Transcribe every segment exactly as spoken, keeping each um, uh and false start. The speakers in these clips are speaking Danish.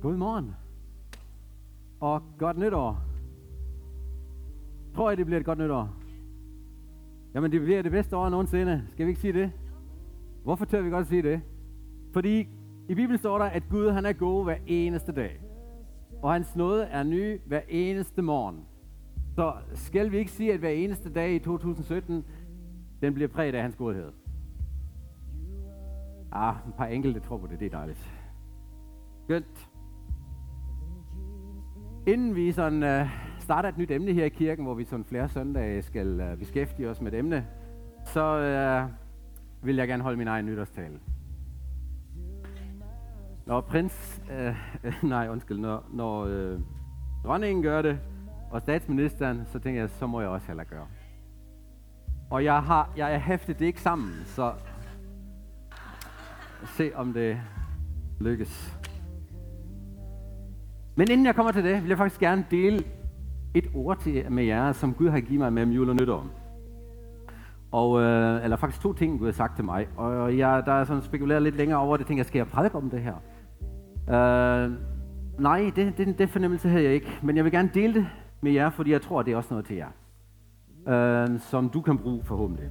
Godmorgen og godt nytår. Tror I, det bliver et godt nytår? Jamen, det bliver det bedste år nogensinde. Skal vi ikke sige det? Hvorfor tør vi godt sige det? Fordi i Bibelen står der, at Gud han er god hver eneste dag. Og hans nåde er ny hver eneste morgen. Så skal vi ikke sige, at hver eneste dag i to tusind sytten, den bliver præget af hans godhed? Ah, et par enkelte tror på det, det er dejligt. Skønt. Inden vi sådan, uh, starter et nyt emne her i kirken, hvor vi sådan flere søndage skal uh, beskæftige os med et emne, så uh, vil jeg gerne holde min egen nytårstale. Når prins, uh, nej undskyld, når, når uh, dronningen gør det, og statsministeren, så tænker jeg, så må jeg også heller gøre. Og jeg har, jeg er hæftet det ikke sammen, så se om det lykkes. Men inden jeg kommer til det, vil jeg faktisk gerne dele et ord til, med jer, som Gud har givet mig mellem jul og nytår. Og, øh, eller faktisk to ting, Gud har sagt til mig. Og jeg, der er sådan spekuleret lidt længere over det, tænker jeg, skal jeg prædike om det her? Øh, nej, det, det, det fornemmelse havde jeg ikke. Men jeg vil gerne dele det med jer, fordi jeg tror, det er også noget til jer. Øh, som du kan bruge forhåbentlig.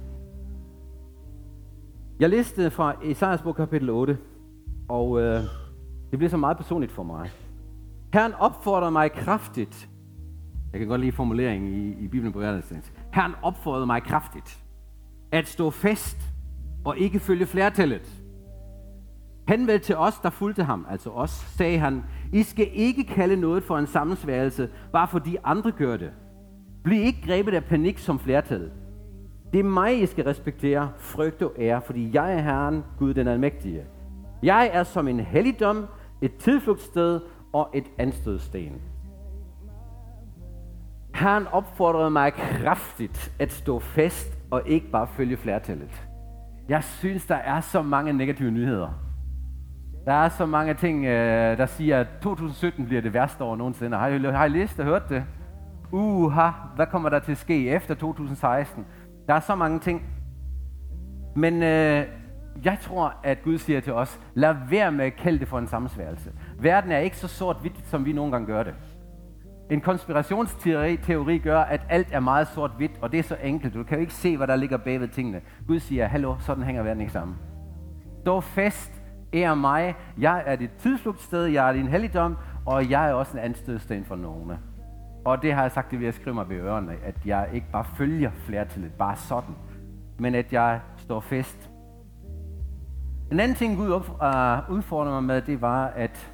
Jeg læste fra Esajas bog kapitel otte, og øh, det bliver så meget personligt for mig. Herren opfordrede mig kraftigt. Jeg kan godt lide formuleringen i, i Bibelen på hverdagsdagens. Herren opfordrede mig kraftigt at stå fast og ikke følge flertallet. Henvendt til os, der fulgte ham, altså os, sagde han, I skal ikke kalde noget for en sammensværgelse, bare fordi andre gør det. Bliv ikke grebet af panik som flertal. Det er mig, I skal respektere, frygt og ære, fordi jeg er Herren, Gud den almægtige. Jeg er som en helligdom, et tilflugtssted og et anstødsten. Herren opfordrede mig kraftigt at stå fast og ikke bare følge flertallet. Jeg synes, der er så mange negative nyheder. Der er så mange ting, der siger, at to tusind sytten bliver det værste år nogensinde. Har I, har I læst og hørt det? Uha, hvad kommer der til at ske efter to tusind seksten? Der er så mange ting. Men øh, jeg tror, at Gud siger til os, lad være med at kalde det for en sammensværgelse. Verden er ikke så sort-hvidt, som vi nogle gange gør det. En konspirationsteori teori gør, at alt er meget sort-hvidt, og det er så enkelt. Du kan jo ikke se, hvad der ligger bagved tingene. Gud siger, hallo, sådan hænger verden ikke sammen. Stå fast, ære mig. Jeg er dit tilflugtssted, jeg er din helligdom, og jeg er også en anstødsten for nogen. Og det har jeg sagt, det vil jeg skrive mig ved ørerne, at jeg ikke bare følger flertallet, bare sådan, men at jeg står fast. En anden ting, Gud udfordrede mig med, det var, at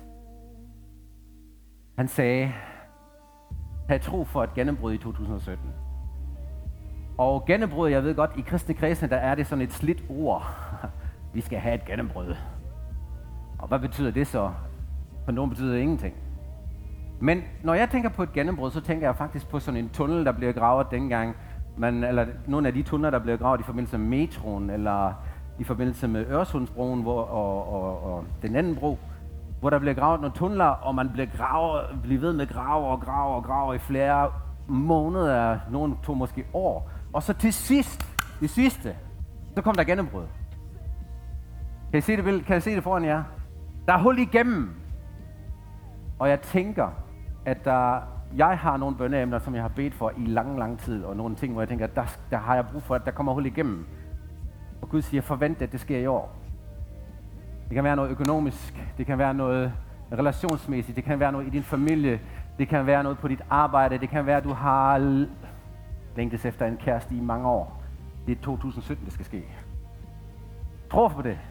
han sagde, have tro for et gennembrud i to tusind sytten. Og gennembrud, jeg ved godt, i kristne kredse, der er det sådan et slidt ord. Vi skal have et gennembrud. Og hvad betyder det så? For nogen betyder det ingenting. Men når jeg tænker på et gennembrud, så tænker jeg faktisk på sådan en tunnel, der bliver gravet dengang, man, eller nogle af de tunneler, der bliver gravet i forbindelse med metroen, eller i forbindelse med Øresundsbroen hvor, og, og, og den anden bro, hvor der bliver gravet nogle tunneler, og man bliver, gravet, bliver ved med grave og grave og grave i flere måneder, nogle tog måske år. Og så til sidst, det sidste, så kom der gennembrud. Kan I se det, kan I se det foran jer? Der er hul igennem. Og jeg tænker, at der, jeg har nogle bønneemner, som jeg har bedt for i lang, lang tid, og nogle ting, hvor jeg tænker, der, der har jeg brug for, at der kommer hul igennem. Og Gud siger, forvent, at det sker i år. Det kan være noget økonomisk, det kan være noget relationsmæssigt, det kan være noget i din familie, det kan være noget på dit arbejde, det kan være, at du har længtes efter en kæreste i mange år. Det er to tusind sytten, det skal ske. Tro på det.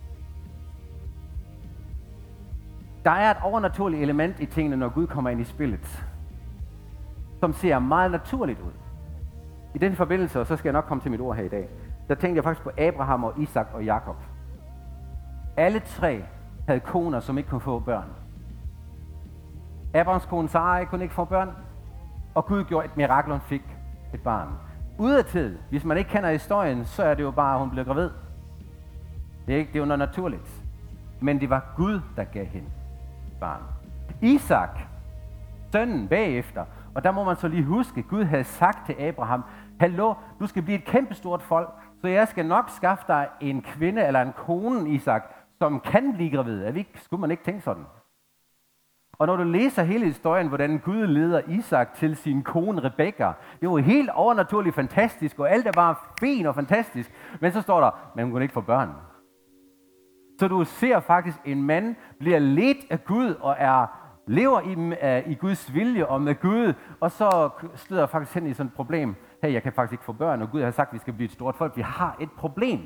Der er et overnaturligt element i tingene, når Gud kommer ind i spillet, som ser meget naturligt ud. I den forbindelse, og så skal jeg nok komme til mit ord her i dag, der tænkte jeg faktisk på Abraham og Isak og Jakob. Alle tre havde koner, som ikke kunne få børn. Abrahams kone Sarai kunne ikke få børn, og Gud gjorde et mirakel, hun fik et barn. Udadtil, hvis man ikke kender historien, så er det jo bare, at hun blev gravid. Det er, ikke, det er jo noget naturligt. Men det var Gud, der gav hende barn. Isak, sønnen bagefter, og der må man så lige huske, Gud havde sagt til Abraham, hallo, du skal blive et kæmpestort folk, så jeg skal nok skaffe dig en kvinde eller en kone, Isak, som kan blive gravid. Er vi ikke, skulle man ikke tænke sådan? Og når du læser hele historien, hvordan Gud leder Isak til sin kone Rebekka, det var helt overnaturligt fantastisk, og alt er bare fint og fantastisk. Men så står der, men hun kunne ikke få børn. Så du ser faktisk, en mand bliver ledt af Gud og er lever i, uh, i Guds vilje og med Gud, og så støder jeg faktisk hen i sådan et problem. Hey, jeg kan faktisk ikke få børn, og Gud har sagt, at vi skal blive et stort folk. Vi har et problem.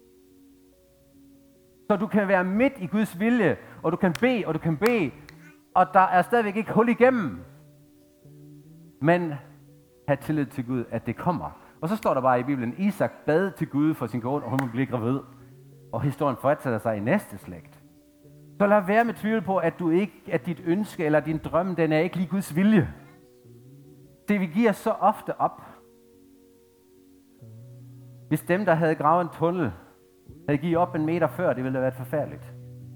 Så du kan være midt i Guds vilje, og du kan bede, og du kan bede, og der er stadigvæk ikke hul igennem. Men have tillid til Gud, at det kommer. Og så står der bare i Bibelen, Isak bad til Gud for sin kone, og hun blev gravid. Og historien fortsætter sig i næste slægt. Så lad være med tvivl på, at, du ikke, at dit ønske eller din drøm, den er ikke lige Guds vilje. Det vi giver så ofte op. Hvis dem, der havde gravet en tunnel, havde givet op en meter før, det ville have været forfærdeligt.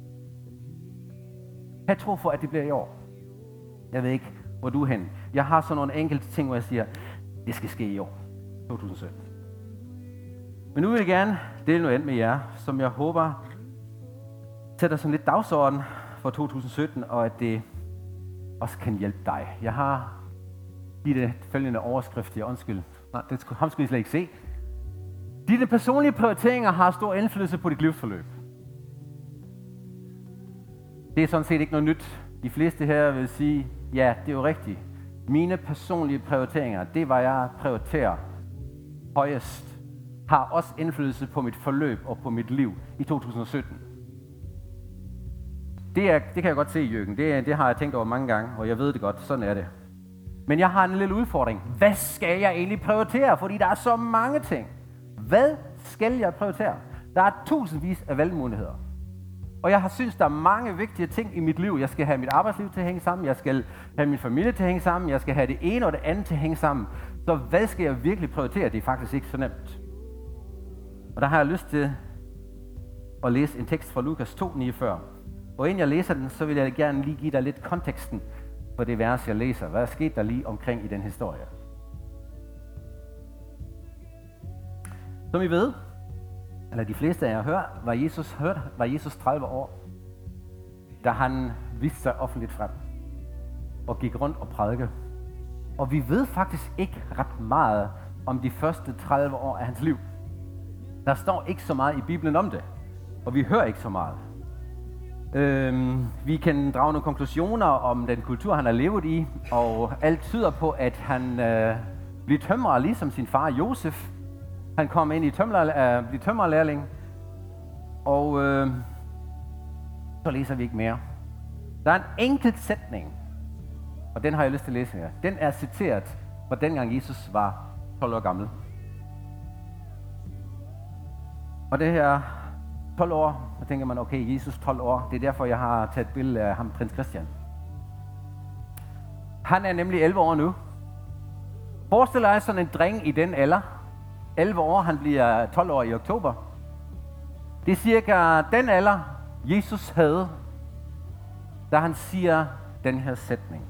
Jeg tror for, at det bliver i år. Jeg ved ikke, hvor du er hen. Jeg har sådan nogle enkelte ting, hvor jeg siger, det skal ske i år, to tusind sytten. Men nu vil jeg gerne dele noget andet med jer, som jeg håber sætter sådan lidt dagsorden for to tusind sytten, og at det også kan hjælpe dig. Jeg har i det følgende overskrift, jeg undskyld, nej, det ham skulle I slet ikke se. Dine personlige prioriteringer har stor indflydelse på dit livsforløb. Det er sådan set ikke noget nyt. De fleste her vil sige, ja, det er jo rigtigt. Mine personlige prioriteringer, det var jeg prioriterer højest, har også indflydelse på mit forløb og på mit liv i to tusind sytten. Det, er, det kan jeg godt se, Jørgen. Det, det har jeg tænkt over mange gange, og jeg ved det godt. Sådan er det. Men jeg har en lille udfordring. Hvad skal jeg egentlig prioritere? Fordi der er så mange ting. Hvad skal jeg prioritere? Der er tusindvis af valgmuligheder. Og jeg har synes, der er mange vigtige ting i mit liv. Jeg skal have mit arbejdsliv til at hænge sammen. Jeg skal have min familie til at hænge sammen. Jeg skal have det ene og det andet til at hænge sammen. Så hvad skal jeg virkelig prioritere? Det er faktisk ikke så nemt. Og der har jeg lyst til at læse en tekst fra Lukas to niogfyrre. Og inden jeg læser den, så vil jeg gerne lige give dig lidt konteksten for det vers, jeg læser. Hvad skete der lige omkring i den historie? Som I ved, eller de fleste af jer hører, var Jesus, hørt, var Jesus tredive år, da han viste sig offentligt frem og gik rundt og prædikede. Og vi ved faktisk ikke ret meget om de første tredive år af hans liv. Der står ikke så meget i Bibelen om det, og vi hører ikke så meget. Øhm, vi kan drage nogle konklusioner om den kultur, han har levet i, og alt tyder på, at han øh, blev tømrer ligesom sin far Josef. Han kom ind i tømrer, øh, blev tømrerlærling, og øh, så læser vi ikke mere. Der er en enkelt sætning, og den har jeg lyst til at læse her. Den er citeret fra dengang Jesus var tolv år gammel. Og det her tolv år, så tænker man, okay, Jesus tolv år, det er derfor, jeg har taget et billede af ham, prins Christian. Han er nemlig elleve år nu. Forestil dig sådan en dreng i den alder. elleve år, han bliver tolv år i oktober. Det er cirka den alder, Jesus havde, da han siger den her sætning.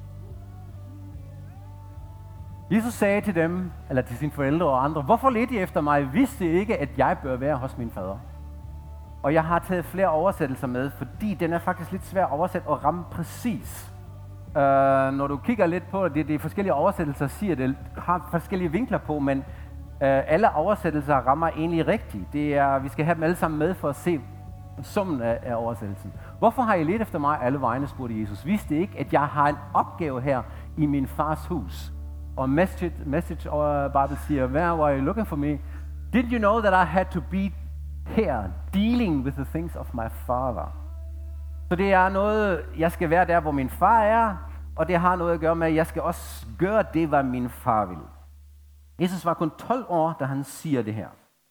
Jesus sagde til dem, eller til sine forældre og andre, hvorfor ledte I efter mig? Vidste I ikke, at jeg bør være hos min fader? Og jeg har taget flere oversættelser med, fordi den er faktisk lidt svær at oversætte og ramme præcis. Uh, når du kigger lidt på det, de forskellige oversættelser siger det, har forskellige vinkler på, men uh, alle oversættelser rammer egentlig rigtigt. Det er, vi skal have dem alle sammen med for at se summen af, af oversættelsen. Hvorfor har I ledt efter mig alle vegne, spurgte Jesus. Vidste I ikke, at jeg har en opgave her i min fars hus? Og Message, message over Bible siger, where were you looking for me? Did you know that I had to be here, dealing with the things of my father? Så det er noget, jeg skal være der, hvor min far er, og det har noget at gøre med, at jeg skal også gøre det, hvad min far vil. Jesus var kun tolv år, da han siger det her.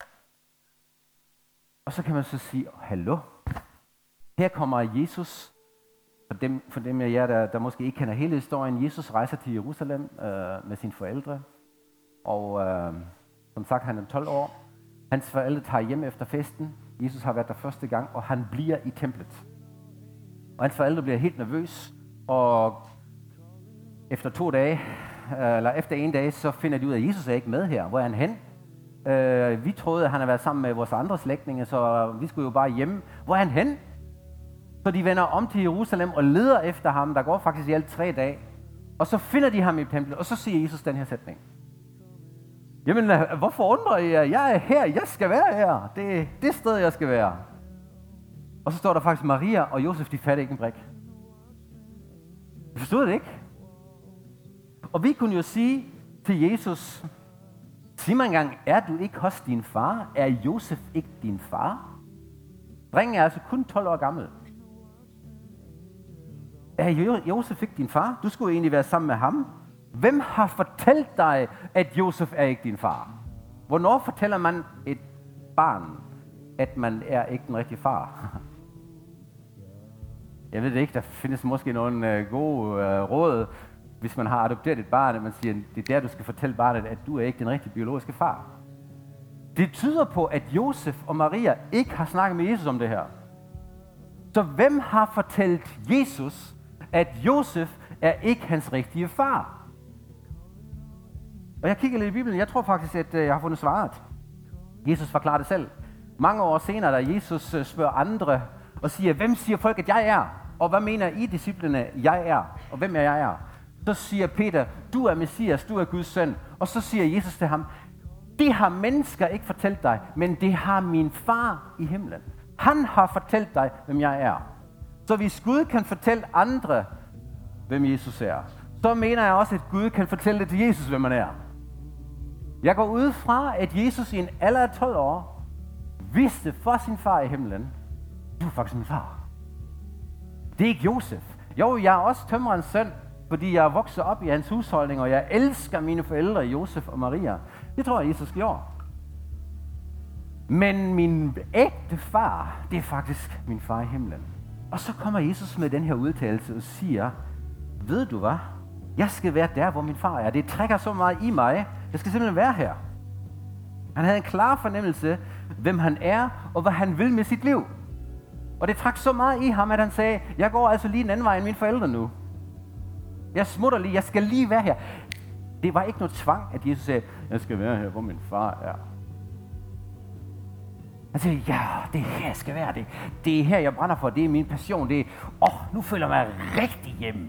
Og så kan man så sige, hallo, her kommer Jesus. For dem, for dem af jer, der, der måske ikke kender hele historien, Jesus rejser til Jerusalem øh, med sine forældre. Og øh, som sagt, han er tolv år. Hans forældre tager hjem efter festen. Jesus har været der første gang, og han bliver i templet. Og hans forældre bliver helt nervøs, og efter to dage, eller efter en dag, så finder de ud af, at Jesus er ikke med her. Hvor er han hen? Øh, vi troede, at han havde været sammen med vores andre slægtninge, så vi skulle jo bare hjem. Hvor er han hen? Så de vender om til Jerusalem og leder efter ham. Der går faktisk i alt tre dage. Og så finder de ham i templet, og så siger Jesus den her sætning. Jamen, hvorfor undrer I jer? Jeg er her, jeg skal være her. Det er det sted, jeg skal være. Og så står der faktisk, Maria og Josef, de fatter ikke en brik. De forstod det ikke. Og vi kunne jo sige til Jesus, sig mig engang, er du ikke hos din far? Er Josef ikke din far? Drengen er altså kun tolv år gammel. Er jo- Josef ikke din far? Du skulle egentlig være sammen med ham. Hvem har fortalt dig, at Josef er ikke din far? Hvornår fortæller man et barn, at man er ikke den rigtige far? Jeg ved det ikke, der findes måske nogle øh, gode øh, råd, hvis man har adopteret et barn, at man siger, det er der, du skal fortælle barnet, at du er ikke den rigtige biologiske far. Det tyder på, at Josef og Maria ikke har snakket med Jesus om det her. Så hvem har fortalt Jesus, at Josef er ikke hans rigtige far? Og jeg kigger lidt i Bibelen, jeg tror faktisk, at jeg har fundet svaret. Jesus forklarer det selv. Mange år senere, da Jesus spørger andre og siger, hvem siger folk, at jeg er? Og hvad mener I, disciplene, jeg er? Og hvem er jeg er? Så siger Peter, du er Messias, du er Guds søn. Og så siger Jesus til ham, det har mennesker ikke fortalt dig, men det har min far i himlen. Han har fortalt dig, hvem jeg er. Så hvis Gud kan fortælle andre, hvem Jesus er, så mener jeg også, at Gud kan fortælle det til Jesus, hvem man er. Jeg går ud fra, at Jesus i en alder af tolv år vidste for sin far i himlen, du er faktisk min far. Det er ikke Josef. Jo, jeg er også tømrerens søn, fordi jeg er vokset op i hans husholdning, og jeg elsker mine forældre, Josef og Maria. Det tror jeg, Jesus gjorde. Men min ægte far, det er faktisk min far i himlen. Og så kommer Jesus med den her udtalelse og siger, ved du hvad? Jeg skal være der, hvor min far er. Det trækker så meget i mig. Jeg skal simpelthen være her. Han havde en klar fornemmelse, hvem han er, og hvad han vil med sit liv. Og det trak så meget i ham, at han sagde, jeg går altså lige en anden vej end mine forældre nu. Jeg smutter lige, jeg skal lige være her. Det var ikke noget tvang, at Jesus sagde, jeg skal være her, hvor min far er. Han sagde, ja, det er her, jeg skal være. Det, det er her, jeg brænder for. Det er min passion. Det er, åh, nu føler jeg mig rigtig hjemme.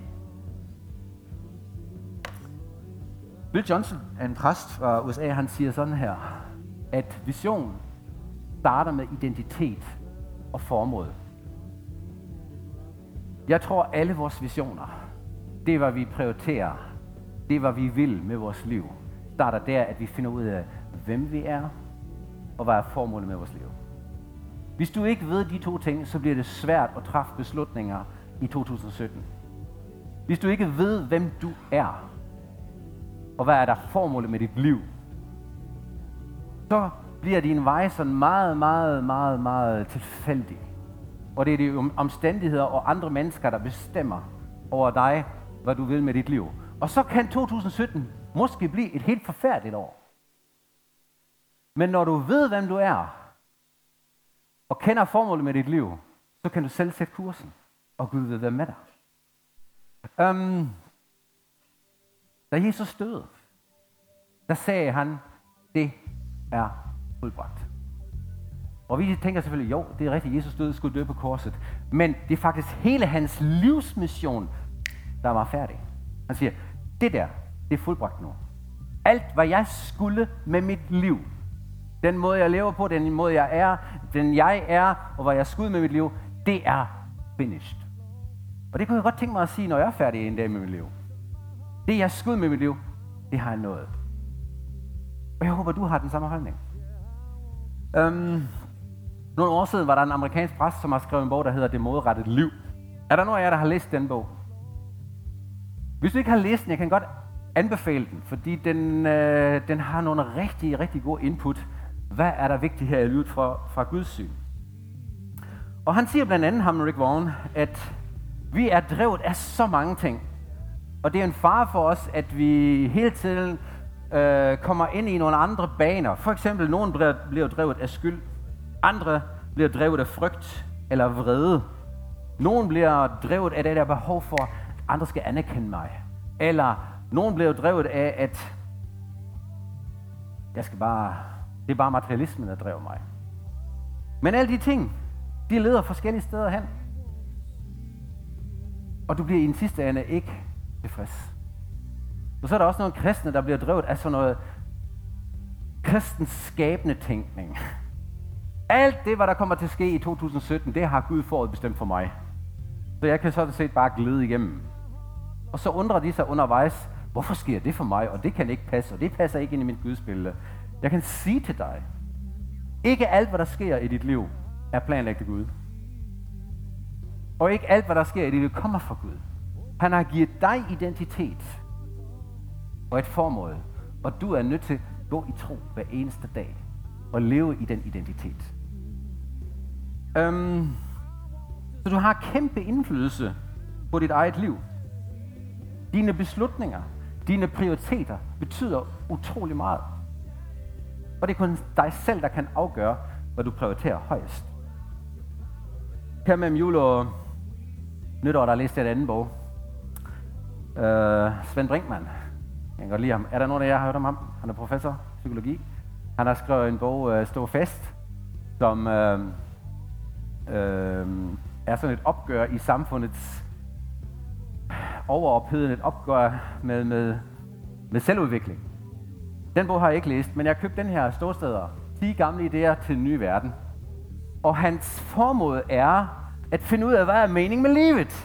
Bill Johnson, en præst fra U S A, han siger sådan her, at vision starter med identitet og formål. Jeg tror, alle vores visioner, det er, hvad vi prioriterer, det er, hvad vi vil med vores liv, starter der, at vi finder ud af, hvem vi er, og hvad er formålet med vores liv. Hvis du ikke ved de to ting, så bliver det svært at træffe beslutninger i to tusind sytten. Hvis du ikke ved, hvem du er, og hvad er der formålet med dit liv, så bliver din vej sådan meget, meget, meget, meget tilfældig. Og det er de omstændigheder og andre mennesker, der bestemmer over dig, hvad du vil med dit liv. Og så kan to tusind sytten måske blive et helt forfærdeligt år. Men når du ved, hvem du er, og kender formålet med dit liv, så kan du selv sætte kursen, og Gud vil være med dig. Um, da Jesus døde, der sagde han, det er fuldbragt. Og vi tænker selvfølgelig, jo, det er rigtigt, Jesus døde, skulle dø på korset. Men det er faktisk hele hans livsmission, der var færdig. Han siger, det der, det er fuldbragt nu. Alt, hvad jeg skulle med mit liv, den måde, jeg lever på, den måde, jeg er, den jeg er, og hvad jeg skulle med mit liv, det er finished. Og det kunne jeg godt tænke mig at sige, når jeg er færdig en dag med mit liv. Det, jeg skulle med mit liv, det har jeg nået. Og jeg håber, du har den samme holdning. Um, nogle år siden var der en amerikansk præst, som har skrevet en bog, der hedder Det modrettede liv. Er der nogen af jer, der har læst den bog? Hvis du ikke har læst den, jeg kan godt anbefale den, fordi den, øh, den har nogle rigtig, rigtig gode input. Hvad er der vigtigt her i livet fra, fra Guds syn? Og han siger blandt andet, ham Rick Warren, at vi er drevet af så mange ting. Og det er en fare for os, at vi hele tiden øh, kommer ind i nogle andre baner. For eksempel, nogen bliver, bliver drevet af skyld. Andre bliver drevet af frygt eller vrede. Nogen bliver drevet af det der behov for, at andre skal anerkende mig. Eller nogen bliver drevet af, at jeg skal bare, det er bare materialismen, der driver mig. Men alle de ting, de leder forskellige steder hen. og du bliver i den sidste ende ikke tilfreds. Og så er der også nogle kristne, der bliver drevet af sådan noget kristens skabende tænkning. Alt det, hvad der kommer til at ske i to tusind sytten, det har Gud forudbestemt for mig. Så jeg kan sådan set bare glide igennem. Og så undrer de sig undervejs, hvorfor sker det for mig, og det kan ikke passe, og det passer ikke ind i mit gudsbillede. Jeg kan sige til dig, ikke alt, hvad der sker i dit liv, er planlagt af Gud. Og ikke alt, hvad der sker i dit liv, kommer fra Gud. Han har givet dig identitet og et formål, og du er nødt til at gå i tro hver eneste dag og leve i den identitet. Øhm, så du har kæmpe indflydelse på dit eget liv. Dine beslutninger, dine prioriteter betyder utrolig meget. Og det er kun dig selv, der kan afgøre, hvad du prioriterer højst. Her mellem jul og nytår, der læste jeg et andet bog. Uh, Svend Brinkmann. Jeg kan godt lide ham. Er der nogen af jer, der har hørt om ham? Han er professor i psykologi. Han har skrevet en bog, uh, Stå Fast, som uh, uh, er sådan et opgør i samfundets overopheden, et opgør med, med, med selvudvikling. Den bog har jeg ikke læst, men jeg har købt den her Storsteder. ti gamle idéer til en ny verden. Og hans formål er at finde ud af, hvad er mening med livet.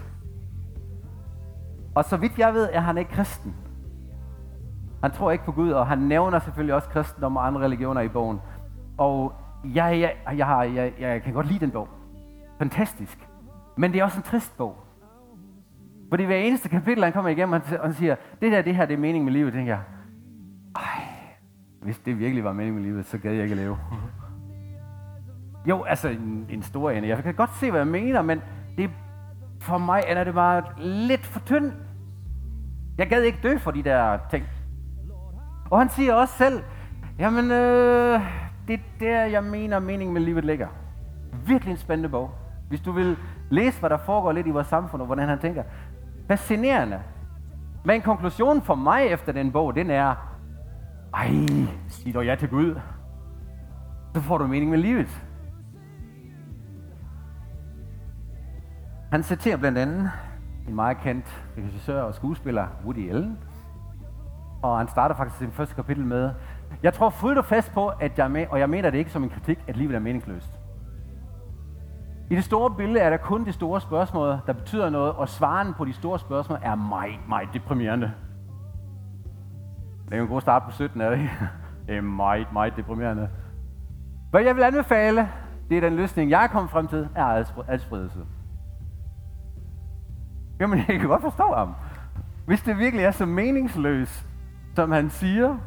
Og så vidt jeg ved, er han ikke kristen. Han tror ikke på Gud, og han nævner selvfølgelig også kristendom og andre religioner i bogen. Og jeg, jeg, jeg, har, jeg, jeg kan godt lide den bog. Fantastisk. Men det er også en trist bog. Fordi hver eneste kapitel, han kommer igennem, og han siger, det der, det her, det er mening med livet, tænker jeg, ej, hvis det virkelig var mening med livet, så gad jeg ikke leve. Jo, altså en, en stor ende. Jeg kan godt se, hvad jeg mener, men det, for mig er det bare lidt for tynd. Jeg gad ikke dø for de der ting. Og han siger også selv, jamen, øh, det er der, jeg mener, meningen med livet ligger. Virkelig en spændende bog. Hvis du vil læse, hvad der foregår lidt i vores samfund, og hvordan han tænker. Fascinerende. Men konklusionen for mig efter den bog, den er, ej, sig dog ja til Gud. Så får du mening med livet. Han citerer blandt andet en meget kendt regissør og skuespiller, Woody Allen. Og han starter faktisk sin første kapitel med, jeg tror fuldt og fast på, at jeg er med, og jeg mener det ikke som en kritik, at livet er meningsløst. I det store billede er der kun de store spørgsmål, der betyder noget, og svaren på de store spørgsmål er meget, meget deprimerende. Det er jo en god start på sytten, er det ikke? Det er meget, meget deprimerende. Hvad jeg vil anbefale, det er den løsning, jeg er kommet frem til, er adspredelse. Jamen, jeg kan godt forstå ham. Hvis det virkelig er så meningsløst, som han siger,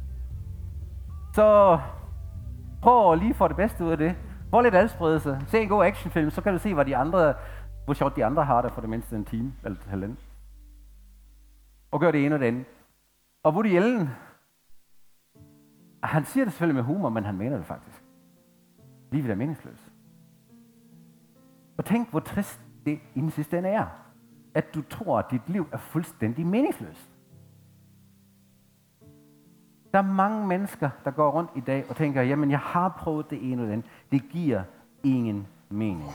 så prøv at lige få det bedste ud af det. Få lidt adspredelse. Se en god actionfilm, så kan du se, hvad de andre, hvor sjovt de andre har det for det mindste en time eller et halvandet. Og gør det ene og det andet. Og Woody Allen, han siger det selvfølgelig med humor, men han mener det faktisk. Livet er meningsløst. Og tænk, hvor trist det i den sidste ende er. At du tror, at dit liv er fuldstændig meningsløst. Der er mange mennesker, der går rundt i dag og tænker, jamen jeg har prøvet det ene og det andet. Det giver ingen mening.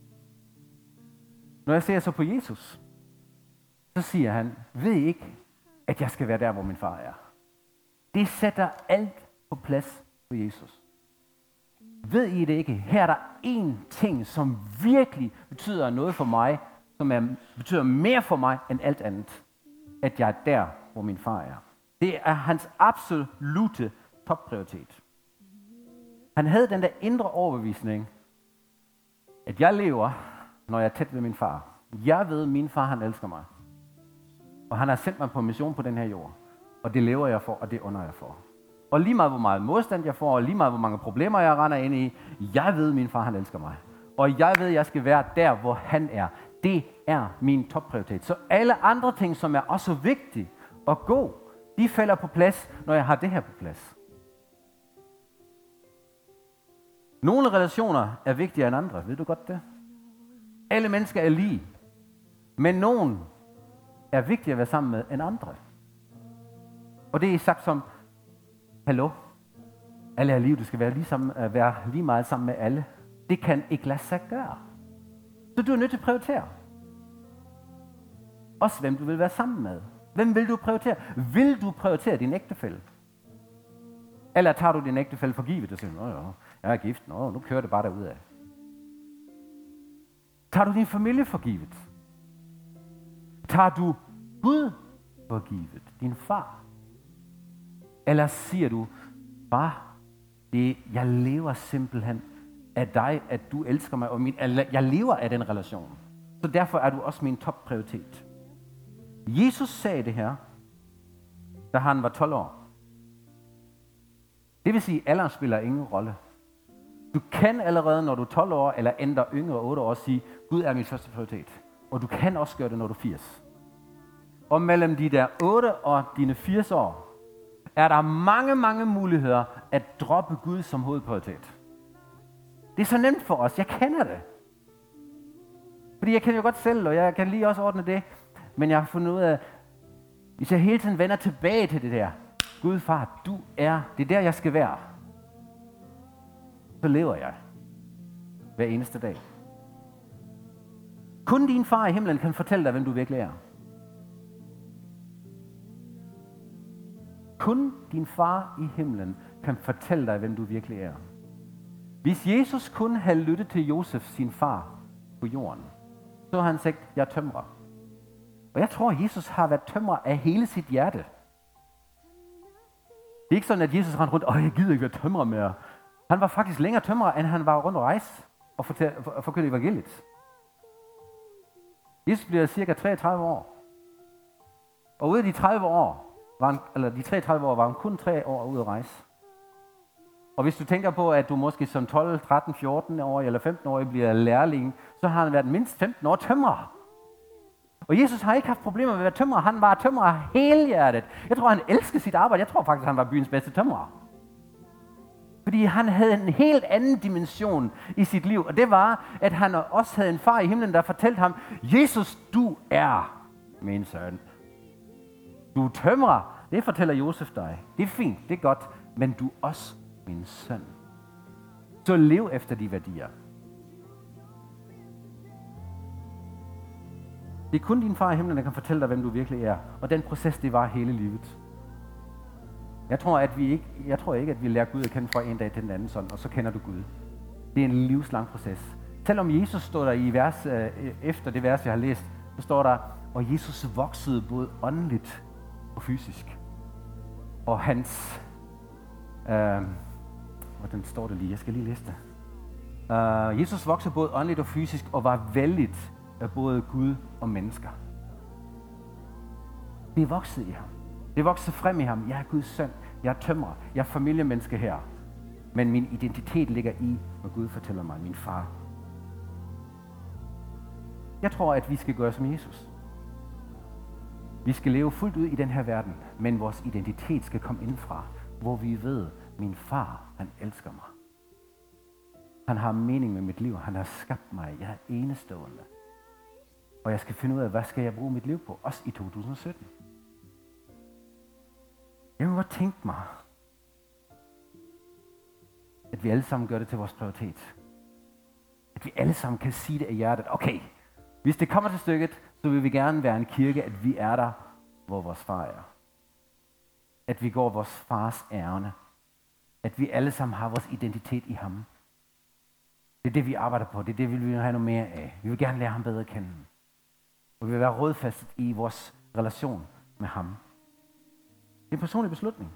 Når jeg ser så på Jesus, så siger han, ved I ikke, at jeg skal være der, hvor min far er. Det sætter alt på plads for Jesus. Ved I det ikke? Her er der én ting, som virkelig betyder noget for mig, som er, betyder mere for mig end alt andet. At jeg er der, hvor min far er. Det er hans absolute topprioritet. Han havde den der indre overbevisning, at jeg lever, når jeg er tæt ved min far. Jeg ved, at min far, han elsker mig. Og han har sendt mig på mission på den her jord. Og det lever jeg for, og det under jeg for. Og lige meget hvor meget modstand jeg får, og lige meget hvor mange problemer jeg render ind i, jeg ved, at min far, han elsker mig. Og jeg ved, at jeg skal være der, hvor han er. Det er min topprioritet. Så alle andre ting, som er også vigtige og gode, de falder på plads, når jeg har det her på plads. Nogle relationer er vigtigere end andre. Ved du godt det? Alle mennesker er lige. Men nogen er vigtigere at være sammen med end andre. Og det er sagt som, hallo, alle er lige, du skal være lige, sammen, være lige meget sammen med alle. Det kan ikke lade sig gøre. Så du er nødt til at prioritere. Også hvem du vil være sammen med. Hvem vil du prioritere? Vil du prioritere din ægtefælle? Eller tager du din ægtefælle for givet og siger, nå ja, jeg er gift, nå, nu kører det bare derudad. Tager du din familie for givet? Tager du Gud for givet, din far? Eller siger du, far, det, jeg lever simpelthen af dig, at du elsker mig, og min, jeg lever af den relation. Så derfor er du også min topprioritet. Jesus sagde det her, da han var tolv år. Det vil sige, at alderen spiller ingen rolle. Du kan allerede, når du er tolv år, eller endda yngre otte år, sige, Gud er min første prioritet. Og du kan også gøre det, når du er firs. Og mellem de der otte og dine firs år, er der mange, mange muligheder at droppe Gud som hovedprioritet. Det er så nemt for os. Jeg kender det. Fordi jeg kender jo godt selv, og jeg kan lige også ordne det. Men jeg har fundet ud af, hvis jeg hele tiden vender tilbage til det der, Gud far, du er, det er der jeg skal være. Så lever jeg hver eneste dag. Kun din far i himlen kan fortælle dig, hvem du virkelig er. Kun din far i himlen kan fortælle dig, hvem du virkelig er. Hvis Jesus kun havde lyttet til Josef, sin far, på jorden, så har han sagt, jeg er tømrer. Og jeg tror, at Jesus har været tømrer af hele sit hjerte. Det er ikke sådan, at Jesus rendte rundt, og jeg gider ikke være tømrer mere. Han var faktisk længere tømrer, end han var rundt og rejse og forkynde evangeliet. Jesus bliver cirka treogtredive år. Og ude af de tredive år, var han, eller de treogtredive år, var han kun tre år ude at rejse. Og hvis du tænker på, at du måske som tolv, tretten, fjorten år eller femten år bliver lærling, så har han været mindst femten år tømrer. Og Jesus har ikke haft problemer med at være tømrer. Han var tømrer hele hjertet. Jeg tror, han elskede sit arbejde. Jeg tror faktisk, han var byens bedste tømrer. Fordi han havde en helt anden dimension i sit liv. Og det var, at han også havde en far i himlen, der fortalte ham, Jesus, du er min søn. Du er tømrer. Det fortæller Josef dig. Det er fint, det er godt. Men du er også min søn. Så lev efter de værdier. Det er kun din far i himlen, der kan fortælle dig, hvem du virkelig er. Og den proces, det var hele livet. Jeg tror, at vi ikke, jeg tror ikke, at vi lærer Gud at kende fra en dag til den anden sådan, og så kender du Gud. Det er en livslang proces. Selvom Jesus står der i vers, øh, efter det vers, jeg har læst, så står der, og Jesus voksede både åndeligt og fysisk. Og hans, øh, hvordan står det lige? Jeg skal lige læse det. Uh, Jesus voksede både åndeligt og fysisk, og var vældigt af både Gud og mennesker. Det er vokset i ham. Det er vokset frem i ham. Jeg er Guds søn. Jeg er tømrer. Jeg er familiemenneske her. Men min identitet ligger i, hvad Gud fortæller mig, min far. Jeg tror, at vi skal gøre som Jesus. Vi skal leve fuldt ud i den her verden, men vores identitet skal komme indfra, hvor vi ved, min far, han elsker mig. Han har mening med mit liv. Han har skabt mig. Jeg er enestående. Og jeg skal finde ud af, hvad skal jeg bruge mit liv på, også i to tusind og sytten. Jeg kunne godt tænke mig, at vi alle sammen gør det til vores prioritet. At vi alle sammen kan sige det af hjertet. Okay, hvis det kommer til stykket, så vil vi gerne være en kirke, at vi er der, hvor vores far er. At vi går vores fars ærne. At vi alle sammen har vores identitet i ham. Det er det, vi arbejder på. Det er det, vi vil have noget mere af. Vi vil gerne lære ham bedre at kende. Og vi vil være rådfastet i vores relation med ham. Det er en personlig beslutning.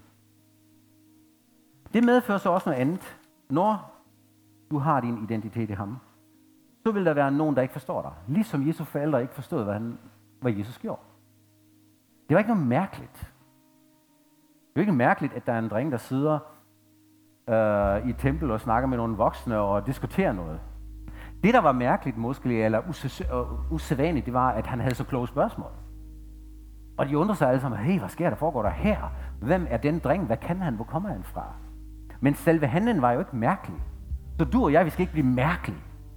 Det medfører så også noget andet. Når du har din identitet i ham, så vil der være nogen, der ikke forstår dig. Ligesom Jesu forældre ikke forstod, hvad, han, hvad Jesus gjorde. Det var ikke noget mærkeligt. Det er jo ikke mærkeligt, at der er en dreng, der sidder øh, i et tempel og snakker med nogle voksne og diskuterer noget. Det, der var mærkeligt måske, eller usædvanligt, det var, at han havde så kloge spørgsmål. Og de undrer sig alle sammen, hey, hvad sker der, foregår der her? Hvem er den dreng? Hvad kan han? Hvor kommer han fra? Men selve handlen var jo ikke mærkelig. Så du og jeg, vi skal ikke blive mærkelige.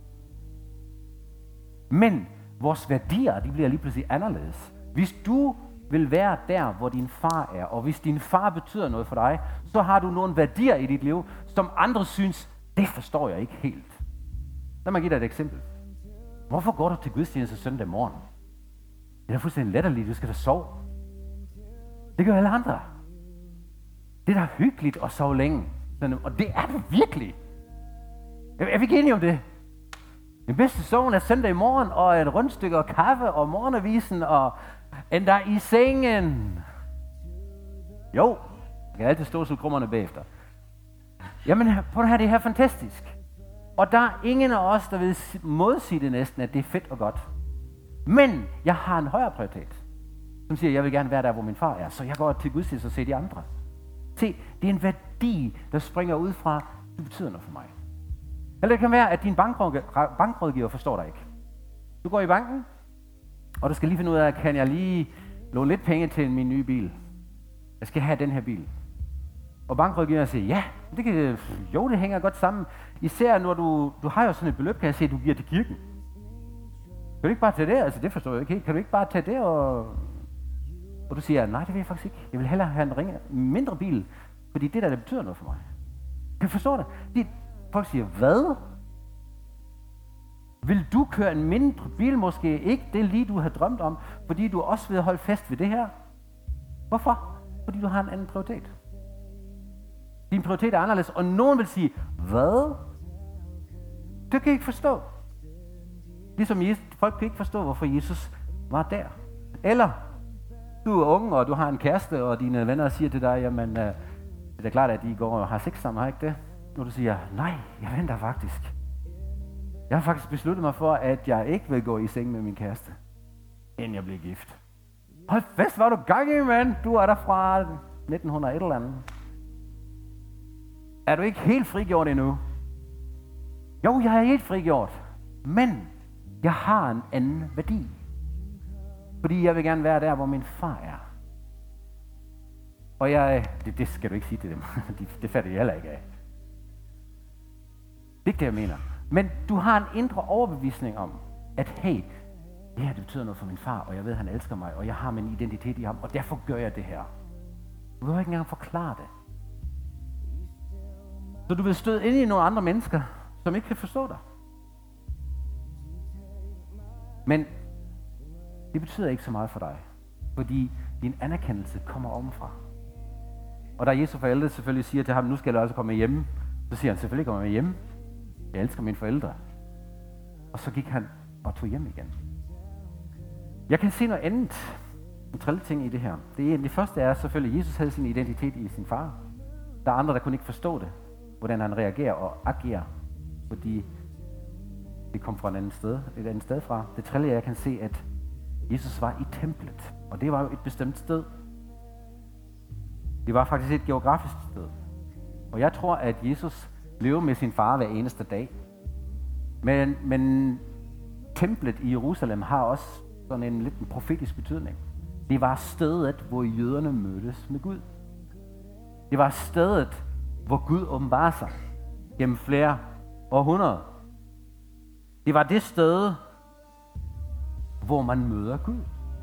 Men vores værdier, de bliver lige pludselig anderledes. Hvis du vil være der, hvor din far er, og hvis din far betyder noget for dig, så har du nogle værdier i dit liv, som andre synes, det forstår jeg ikke helt. Lad mig give dig et eksempel. Hvorfor går du til gudstjeneste søndag morgen? Det er da fuldstændig latterligt, du skal da sove. Det gør alle andre. Det er da hyggeligt at sove længe. Og det er det virkelig. Er vi ikke enige om det? Den bedste søvn er søndag morgen, og et rundstykke og kaffe, og morgenavisen, og endda i sengen. Jo, jeg kan altid stå så krummerne bagefter. Jamen, prøv at have det her fantastisk. Og der er ingen af os, der vil modsige det næsten, at det er fedt og godt. Men jeg har en højere prioritet, som siger, at jeg vil gerne være der, hvor min far er. Så jeg går til gudstjeneste og ser de andre. Se, det er en værdi, der springer ud fra, det betyder noget for mig. Eller det kan være, at din bankrådgiver forstår dig ikke. Du går i banken, og du skal lige finde ud af, kan jeg lige låne lidt penge til min nye bil? Jeg skal have den her bil. Og bankrådgiveren siger, ja, det kan, jo, det hænger godt sammen. Især når du, du har jo sådan et beløb, kan jeg se, du giver til kirken. Kan du ikke bare tage det? Altså, det forstår jeg ikke helt. Kan du ikke bare tage det, og, og du siger, nej, det vil jeg faktisk ikke. Jeg vil hellere have en ringe, mindre bil, fordi det der, det betyder noget for mig. Kan du forstå det? De, folk siger, hvad? Vil du køre en mindre bil, måske ikke det lige, du har drømt om, fordi du også vil holde fast ved det her? Hvorfor? Fordi du har en anden prioritet. Din prioritet er anderledes, og nogen vil sige, hvad? Det kan jeg ikke forstå. Ligesom Jesus, folk kan ikke forstå, hvorfor Jesus var der. Eller, du er ung, og du har en kæreste, og dine venner siger til dig, jamen, uh, det er da klart, at de går og har sex sammen, har ikke det? Når du siger, nej, jeg venter faktisk. Jeg har faktisk besluttet mig for, at jeg ikke vil gå i seng med min kæreste, inden jeg bliver gift. Hold fast, hvad er du gang i, mand? Du er der fra nitten hundrede et eller andet. Er du ikke helt frigjort endnu? Jo, jeg er helt frigjort. Men jeg har en anden værdi. Fordi jeg vil gerne være der, hvor min far er. Og jeg... Det, det skal du ikke sige til dem. det, det fatter jeg heller ikke af. Det er ikke det, jeg mener. Men du har en indre overbevisning om, at hey, det her det betyder noget for min far, og jeg ved, at han elsker mig, og jeg har min identitet i ham, og derfor gør jeg det her. Du behøver ikke engang forklare det. Så du vil støde ind i nogle andre mennesker, som ikke kan forstå dig. Men det betyder ikke så meget for dig, fordi din anerkendelse kommer ovenfra. Og da Jesu forældre selvfølgelig siger til ham, nu skal jeg også komme med hjemme, så siger han, selvfølgelig kommer jeg med hjemme. Jeg elsker mine forældre. Og så gik han og tog hjem igen. Jeg kan se noget andet, en tredje ting i det her. Det, det første er selvfølgelig, at Jesus havde sin identitet i sin far. Der er andre, der kunne ikke forstå det, hvordan han reagerer og agerer, fordi det kom fra et andet sted, et andet sted fra. Det tredje, jeg kan se, at Jesus var i templet, og det var jo et bestemt sted. Det var faktisk et geografisk sted. Og jeg tror, at Jesus levede med sin far hver eneste dag. Men, men templet i Jerusalem har også sådan en lidt en profetisk betydning. Det var stedet, hvor jøderne mødtes med Gud. Det var stedet, hvor Gud åbenbarer sig gennem flere århundreder. Det var det sted, hvor man møder Gud.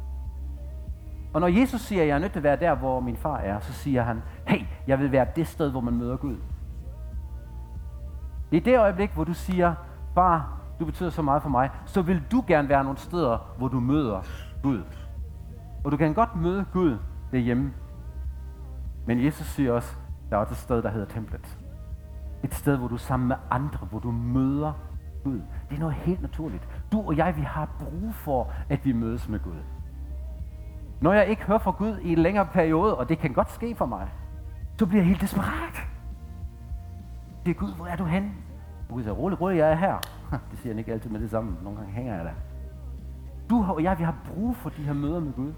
Og når Jesus siger, at jeg er nødt til at være der, hvor min far er, så siger han, hey, jeg vil være det sted, hvor man møder Gud. Det er det øjeblik, hvor du siger, far, du betyder så meget for mig, så vil du gerne være nogle steder, hvor du møder Gud. Og du kan godt møde Gud derhjemme. Men Jesus siger også, der er også et sted, der hedder templet. Et sted, hvor du er sammen med andre, hvor du møder Gud. Det er noget helt naturligt. Du og jeg, vi har brug for, at vi mødes med Gud. Når jeg ikke hører fra Gud i en længere periode, og det kan godt ske for mig, så bliver jeg helt desperat. Det er Gud, hvor er du henne? Og Gud siger, rolig, rolig, jeg er her. Det siger han ikke altid med det samme. Nogle gange hænger jeg der. Du og jeg, vi har brug for de her møder med Gud.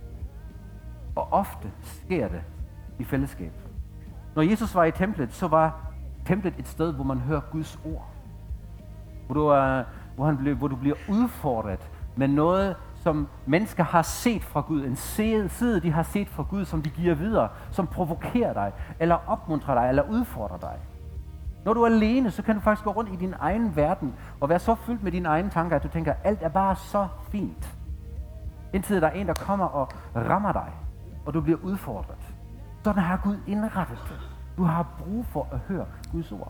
Og ofte sker det i fællesskab. Når Jesus var i templet, så var templet et sted, hvor man hører Guds ord. Hvor du, er, hvor han blev, hvor du bliver udfordret med noget, som mennesker har set fra Gud. En side, de har set fra Gud, som de giver videre, som provokerer dig, eller opmuntrer dig, eller udfordrer dig. Når du er alene, så kan du faktisk gå rundt i din egen verden, og være så fyldt med dine egne tanker, at du tænker, alt er bare så fint. Indtil der er en, der kommer og rammer dig, og du bliver udfordret. Sådan har Gud indrettet det. Du har brug for at høre Guds ord.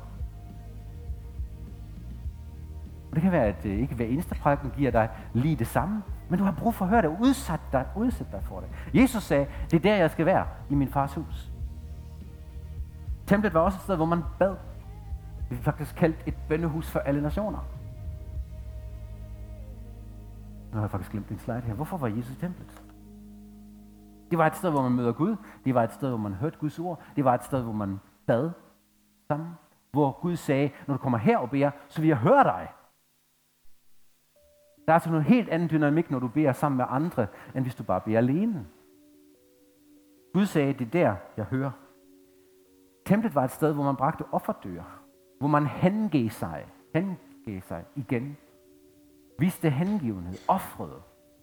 Og det kan være, at ikke hver eneste prædiken giver dig lige det samme, Men du har brug for at høre det, og udsætte dig, udsætte dig for det. Jesus sagde, det er der, jeg skal være, i min fars hus. Templet var også et sted, hvor man bad. Det er faktisk kaldt et bønnehus for alle nationer. Nu har jeg faktisk glemt en slide her. Hvorfor var Jesus i templet? Det var et sted, hvor man møder Gud. Det var et sted, hvor man hørte Guds ord. Det var et sted, hvor man bad sammen. Hvor Gud sagde, når du kommer her og beder, så vil jeg høre dig. Der er altså noget helt andet dynamik, når du beder sammen med andre, end hvis du bare beder alene. Gud sagde, det er der, jeg hører. Templet var et sted, hvor man bragte offerdyr. Hvor man hengav sig, hengav sig igen. Viste hengivenhed, ofrede.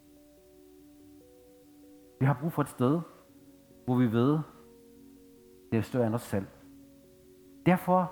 Vi har brug for et sted, hvor vi ved, det er større end os selv. Derfor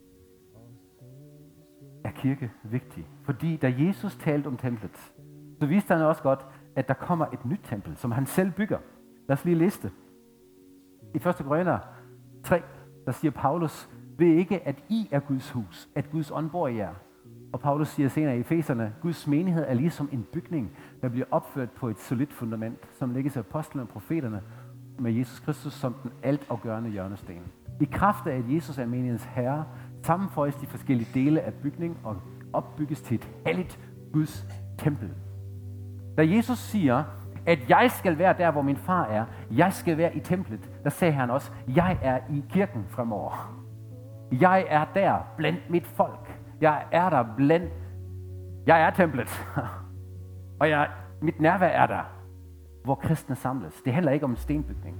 er kirke vigtig. Fordi da Jesus talte om templet, så viste han også godt, at der kommer et nyt tempel, som han selv bygger. Lad os lige læse det. I første Korinther tre, der siger Paulus, ved ikke, at I er Guds hus, at Guds ånd bor i jer. Og Paulus siger senere i Efeserne, Guds menighed er ligesom en bygning, der bliver opført på et solidt fundament, som lægges af apostlene og profeterne, med Jesus Kristus som den altafgørende hjørnesten. I kraft af, at Jesus er menighedens herre, sammenføjes de forskellige dele af bygningen og opbygges til et helligt Guds tempel. Da Jesus siger, at jeg skal være der, hvor min far er, jeg skal være i templet, der sagde han også, jeg er i kirken fremover. Jeg er der blandt mit folk. Jeg er der blandt... Jeg er templet. Og jeg, mit nærvær er der, hvor kristne samles. Det handler ikke om en stenbygning.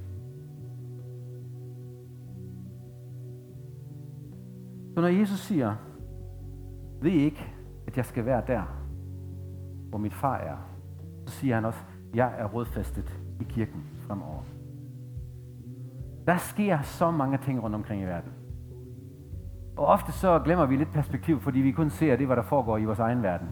Så når Jesus siger, ved I ikke, at jeg skal være der, hvor mit far er, så siger han også, jeg er rodfæstet i kirken fremover. Der sker så mange ting rundt omkring i verden. Og ofte så glemmer vi lidt perspektiv, fordi vi kun ser det, hvad der foregår i vores egen verden.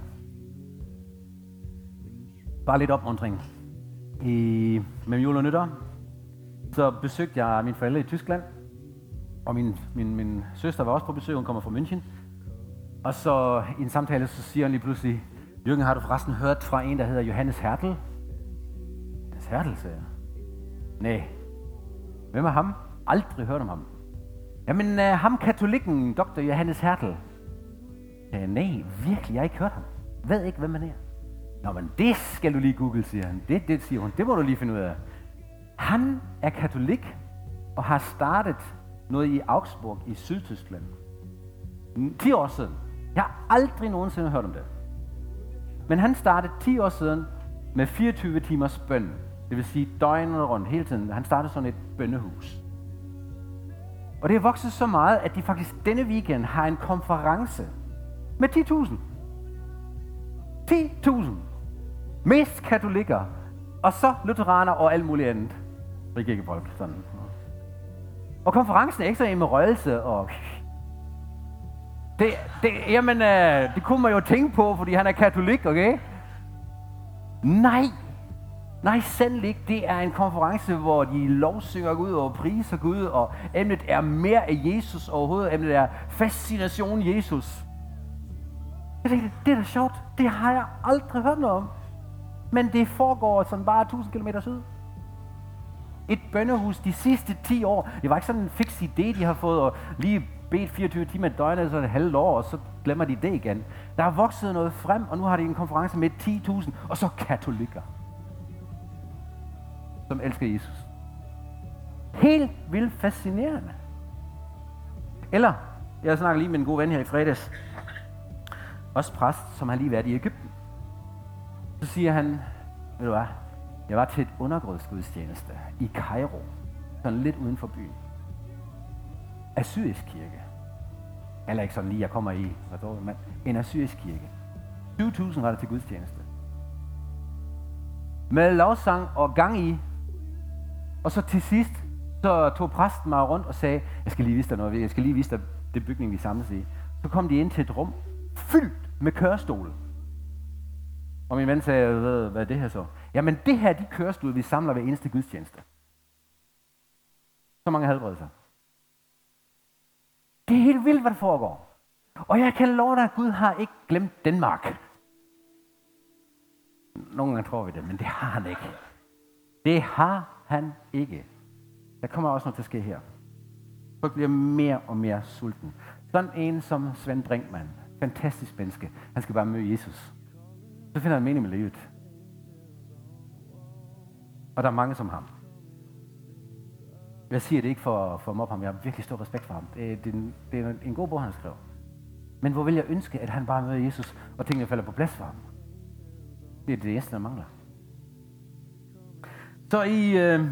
Bare lidt opmuntring. I, med jul og nytår, så besøgte jeg mine forældre i Tyskland. Og min, min, min søster var også på besøg, hun kommer fra München. Og så i en samtale, så siger han lige pludselig, Jürgen, har du forresten hørt fra en, der hedder Johannes Hertel? Johannes Hertel, sagde jeg. Nej. Hvem er ham? Aldrig hørt om ham. Jamen, uh, ham katolikken, doktor Johannes Hertel. Uh, nej, virkelig, jeg har ikke hørt ham. Ved ikke, hvem han er. Nå, men det skal du lige google, siger han. Det, det siger hun. Det må du lige finde ud af. Han er katolik og har startet noget i Augsburg i Sydtyskland. ti år siden. Jeg har aldrig nogensinde hørt om det. Men han startede ti år siden med fireogtyve timers bøn. Det vil sige døgnet rundt hele tiden. Han startede sådan et bønnehus. Og det er vokset så meget, at de faktisk denne weekend har en konference med ti tusind. ti tusind. Mest katolikker. Og så lutheraner og alt muligt andet. Frikirkefolk. Sådan. Og konferencen er ikke så en med røgelse og... Det, det, jamen, øh, det kunne man jo tænke på, fordi han er katolik, okay? Nej. Nej, sandelig ikke. Det er en konference, hvor de lovsynger Gud og priser Gud, og emnet er mere af Jesus overhovedet. Emnet er fascination Jesus. Jeg tænkte, det er da sjovt. Det har jeg aldrig hørt noget om. Men det foregår sådan bare tusind kilometer syd. Et bønnehus de sidste ti år. Det var ikke sådan en fix idé, de har fået, og lige bedt fireogtyve timer i døgnet, så et halvt år, og så glemmer de det igen. Der er vokset noget frem, og nu har de en konference med ti tusind, og så katolikker, som elsker Jesus. Helt vildt fascinerende. Eller, jeg snakker lige med en god ven her i fredags, også præst, som har lige været i Egypten. Så siger han, ved du hvad, jeg var til et undergrundsgudstjeneste i Kairo, sådan lidt uden for byen. Assyrisk kirke. Eller ikke sådan lige, jeg kommer i, hvad står det, en assyrisk kirke. tyve tusind var der til gudstjeneste. Med lovsang og gang i. Og så til sidst, så tog præsten mig rundt og sagde, jeg skal lige vise dig noget, jeg skal lige vise dig det bygning, vi samles i. Så kom de ind til et rum, fyldt med kørestole. Og min ven sagde, hvad er det her så? Jamen det her, de kørestole, vi samler ved eneste gudstjeneste. Så mange helbredelser. Det er helt vildt, hvad der foregår. Og jeg kan love dig, at Gud har ikke glemt Danmark. nogle gange tror vi det, men det har han ikke. Det har han ikke. Der kommer også noget til at ske her. Folk bliver mere og mere sulten. Sådan en som Svend Brinkmann, fantastisk menneske, han skal bare møde Jesus. Så finder han mening med livet. Og der er mange som ham. Jeg siger det ikke for, for at mobbe ham, jeg har virkelig stor respekt for ham. Det, det, det er en god bog, han har skrevet. Men hvor vil jeg ønske, at han bare møder Jesus, og tingene falder på plads for ham. Det er det eneste, der mangler. Så i øh,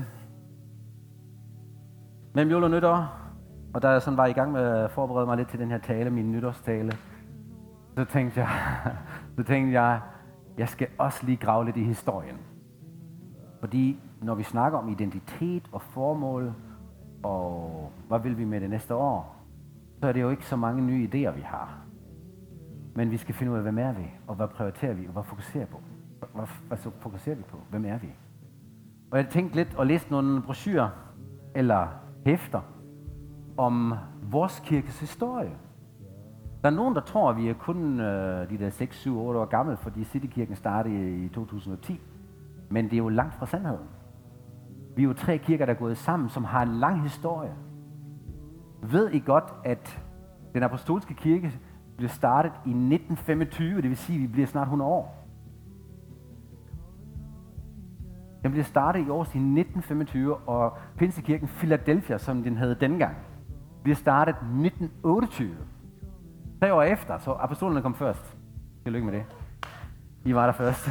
mellem jul og nytår, og da jeg sådan var i gang med at forberede mig lidt til den her tale, min nytårstale, så tænkte jeg, så tænkte jeg, jeg skal også lige grave lidt i historien. Fordi når vi snakker om identitet og formål, og hvad vil vi med det næste år, så er det jo ikke så mange nye idéer, vi har. Men vi skal finde ud af, hvem er vi, og hvad prioriterer vi, og hvad fokuserer vi på? Hvad, hvad så fokuserer vi på? Hvem er vi? Og jeg tænkte lidt og læste nogle brochurer, eller hæfter, om vores kirkes historie. Der er nogen, der tror, at vi er kun øh, de der seks, syv, otte år gamle, fordi Citykirken startede i to tusind og ti. Men det er jo langt fra sandheden. Vi er jo tre kirker, der er gået sammen, som har en lang historie. Ved I godt, at den apostolske kirke blev startet i nitten femogtyve, det vil sige, at vi bliver snart hundrede år. Den blev startet i år i nitten femogtyve, og Pinsekirken Philadelphia, som den hed dengang, blev startet nitten otteogtyve. Tre år efter, så apostolerne kom først. Tillykke med det. I var der først.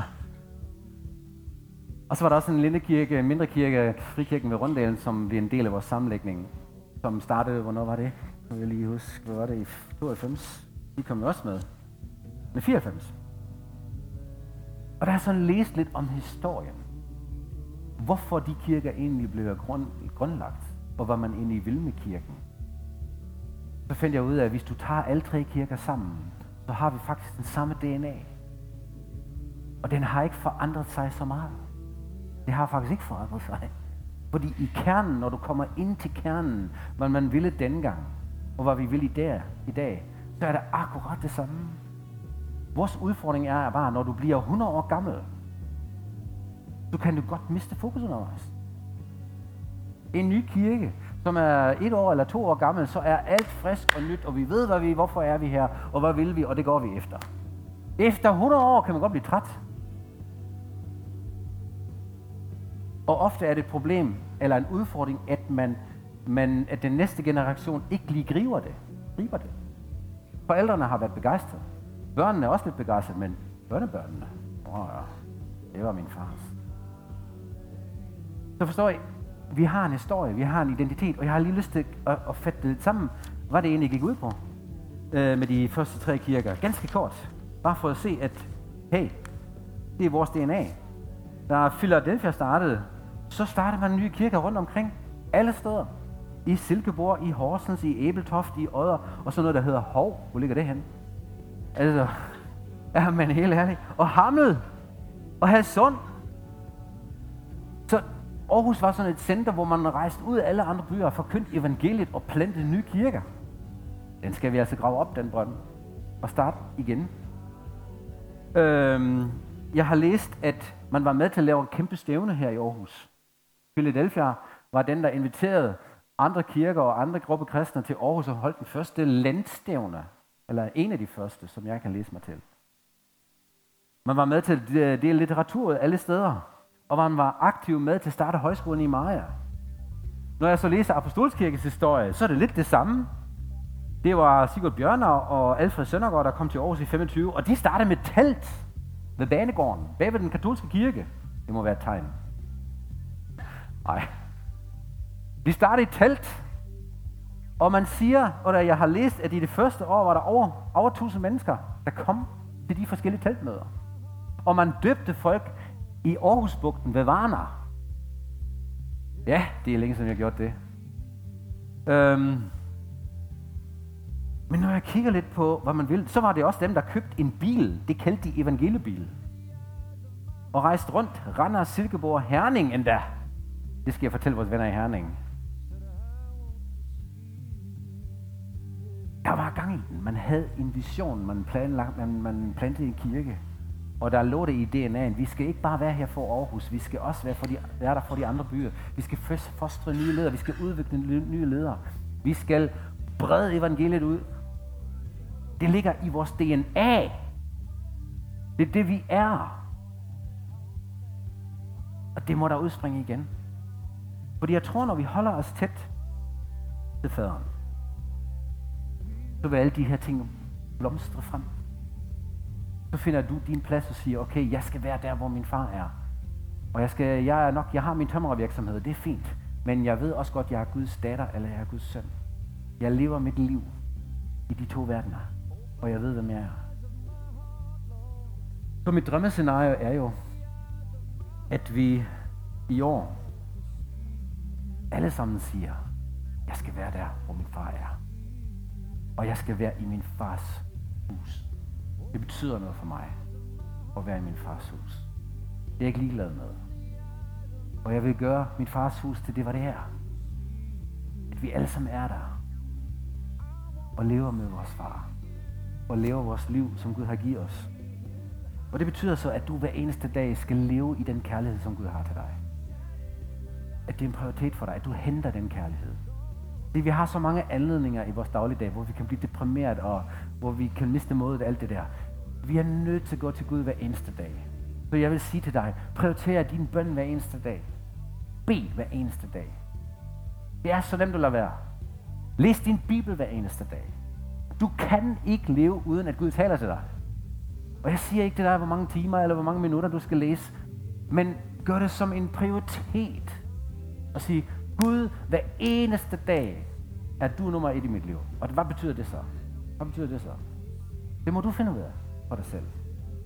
Og så var der også en lille kirke, en mindre kirke, Frikirken ved Runddalen, som blev en del af vores sammenlægning, som startede, hvornår var det? Nu vil jeg lige huske, hvad var det i tooghalvfems? De kom jo også med. Med fireoghalvfems. Og der er sådan læst lidt om historien. Hvorfor de kirker egentlig blev grund, grundlagt, og hvad man egentlig vil med kirken. Så fandt jeg ud af, at hvis du tager alle tre kirker sammen, så har vi faktisk den samme D N A. Og den har ikke forandret sig så meget. Det har faktisk ikke forandret sig. Fordi i kernen, når du kommer ind til kernen, hvad man ville dengang, og hvad vi vil i dag, i dag, så er det akkurat det samme. Vores udfordring er bare, når du bliver hundrede år gammel, så kan du godt miste fokus undervejs. En ny kirke, som er et år eller to år gammel, så er alt frisk og nyt, og vi ved, hvad vi, hvorfor er vi her, og hvad vil vi, og det går vi efter. Efter hundrede år kan man godt blive træt. Og ofte er det et problem, eller en udfordring, at, man, man, at den næste generation ikke lige griber det. griber det. Forældrene har været begejstrede. Børnene er også lidt begejstrede, men børnebørnene, åh ja, det var min fars. Så forstår I, vi har en historie, vi har en identitet, og jeg har lige lyst til at, at fatte det lidt sammen, hvad det egentlig gik ud på øh, med de første tre kirker. Ganske kort, bare for at se, at hey, det er vores D N A. Da Philadelphia startede, så startede man nye kirker rundt omkring, alle steder. I Silkeborg, i Horsens, i Ebeltoft, i Odder, og så noget, der hedder Hov. Hvor ligger det henne? Altså, er man helt ærlig. Og Hammel, og Hadsund. Så Aarhus var sådan et center, hvor man rejste ud af alle andre byer og forkyndte evangeliet og plantede nye kirker. Den skal vi altså grave op, den brønd, og starte igen. Øhm, jeg har læst, at man var med til at lave en kæmpe stævne her i Aarhus. Philadelphia var den, der inviterede andre kirker og andre grupper kristne til Aarhus og holdt den første landstævne, eller en af de første, som jeg kan læse mig til. Man var med til at dele litteratur alle steder, og man var aktiv med til at starte højskolen i Maja. Når jeg så læser Apostolskirkens historie, så er det lidt det samme. Det var Sigurd Bjørner og Alfred Søndergaard, der kom til Aarhus i femogtyve, og de startede med telt ved banegården, bag ved den katolske kirke. Det må være et tegn. Nej. De startede i telt, og man siger, og da jeg har læst, at i det første år var der over, over tusind mennesker, der kom til de forskellige teltmøder. Og man døbte folk i Aarhusbugten ved Varna. Ja, det er længe siden jeg har gjort det. Øhm. Men når jeg kigger lidt på, hvad man vil, så var det også dem, der købte en bil. Det kaldte de evangeliebil. Og rejste rundt, Randers, Silkeborg, Herning endda. Det skal jeg fortælle vores venner i Herning. Der var gang i den. Man havde en vision, man planlagde, man, man plantede en kirke. Og der lå det i D N A'en. Vi skal ikke bare være her for Aarhus. Vi skal også være, for de, være der for de andre byer. Vi skal fostre nye ledere. Vi skal udvikle nye ledere. Vi skal brede evangeliet ud. Det ligger i vores D N A. Det er det, vi er. Og det må der udspringe igen. Fordi jeg tror, når vi holder os tæt til faderen, så vil alle de her ting blomstre frem. Så finder du din plads og siger, okay, jeg skal være der, hvor min far er. Og jeg, skal, jeg, er nok, jeg har min tømrervirksomhed, det er fint. Men jeg ved også godt, at jeg er Guds datter, eller jeg er Guds søn. Jeg lever mit liv i de to verdener. Og jeg ved, hvem jeg er. Så mit drømmescenarie er jo, at vi i år alle sammen siger, jeg skal være der, hvor min far er. Og jeg skal være i min fars hus. Det betyder noget for mig at være i min fars hus. Det er jeg ikke ligeglad med. Og jeg vil gøre mit fars hus til det, var det er. At vi alle sammen er der. Og lever med vores far. Og lever vores liv, som Gud har givet os. Og det betyder så, at du hver eneste dag skal leve i den kærlighed, som Gud har til dig. At det er en prioritet for dig, at du henter den kærlighed. Fordi vi har så mange anledninger i vores dagligdag, hvor vi kan blive deprimeret, og hvor vi kan miste modet og alt det der. Vi er nødt til at gå til Gud hver eneste dag. Så jeg vil sige til dig, prioriter din bøn hver eneste dag. Bed hver eneste dag. Det er så nemt at lade være. Læs din Bibel hver eneste dag. Du kan ikke leve, uden at Gud taler til dig. Og jeg siger ikke til dig, hvor mange timer eller hvor mange minutter du skal læse, men gør det som en prioritet. Og sige, Gud, hver eneste dag er du nummer et i mit liv. Og hvad betyder det så? Hvad betyder det så? Det må du finde ud af for dig selv.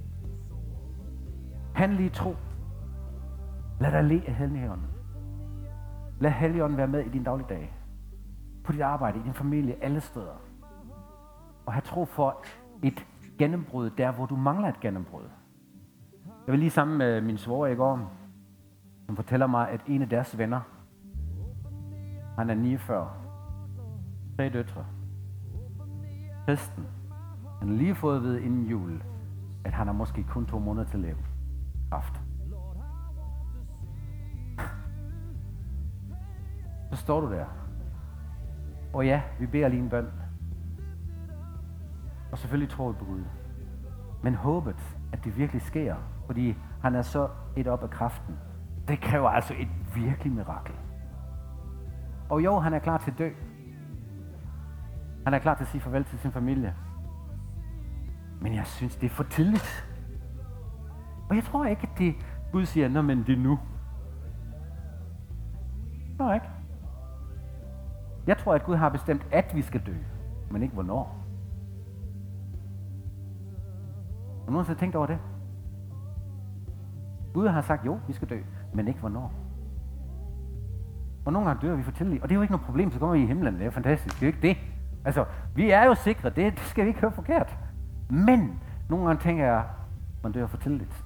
Handle i tro. Lad dig le af Helligånden. Lad Helligånden være med i din dagligdag. På dit arbejde, i din familie, alle steder. Og have tro for et gennembrud der, hvor du mangler et gennembrud. Jeg var lige sammen med min svoger i går, som fortæller mig, at en af deres venner, han er niogfyrre. Tre døtre. Kristen. Han har lige fået at vide inden jul, at han har måske kun to måneder til at leve. Kraft. Så står du der. Og ja, vi beder lige en bøn. Og selvfølgelig tror vi på Gud. Men håbet, at det virkelig sker, fordi han er så et op af kraften, det kræver altså et virkelig mirakel. Og jo, han er klar til at dø. Han er klar til at sige farvel til sin familie. Men jeg synes, det er for tidligt. Og jeg tror ikke, at det Gud siger, nå, men det er nu. Nå, ikke. Jeg tror, at Gud har bestemt, at vi skal dø, men ikke hvornår. Har nogen tænkt over det? Gud har sagt, jo, vi skal dø, men ikke hvornår. Og nogle gange dør vi for tidligt, og det er jo ikke noget problem, så kommer vi i himlen, det er jo fantastisk, det er jo ikke det. Altså, vi er jo sikre, det, det skal vi ikke høre forkert. Men nogle gange tænker jeg, man dør for tidligt.